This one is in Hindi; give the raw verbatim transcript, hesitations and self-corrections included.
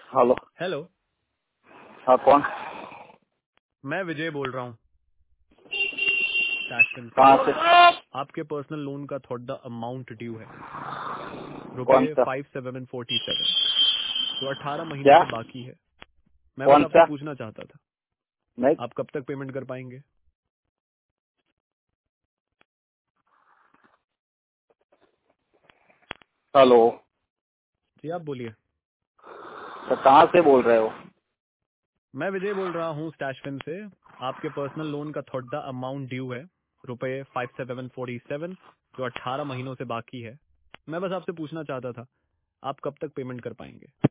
हेलो। हेलो। हाँ, कौन? मैं विजय बोल रहा हूँ स्टैशफिन से। कहाँ से? आपके पर्सनल लोन का थोड़ा अमाउंट ड्यू है, कौन रुपए सा? फाइव सेवन फोर्टी सेवन, जो अठारह महीनों क्या? से बाकी है। मैं बस कौन आपसे सा? पूछना चाहता था, नहीं। आप कब तक पेमेंट कर पाएंगे? हेलो। जी आप बोलिए। तो कहाँ से बोल रहे हो? मैं विजय बोल रहा हूँ स्टैशफिन से। आपके पर्सनल लोन का थोड़ा अमाउंट ड्यू है, रुपए फाइव सेवन फोर्टी सेवन, जो अठारह महीनों से बाकी है। मैं बस आपसे पूछना चाहता था, आप कब तक पेमेंट कर पाएंगे?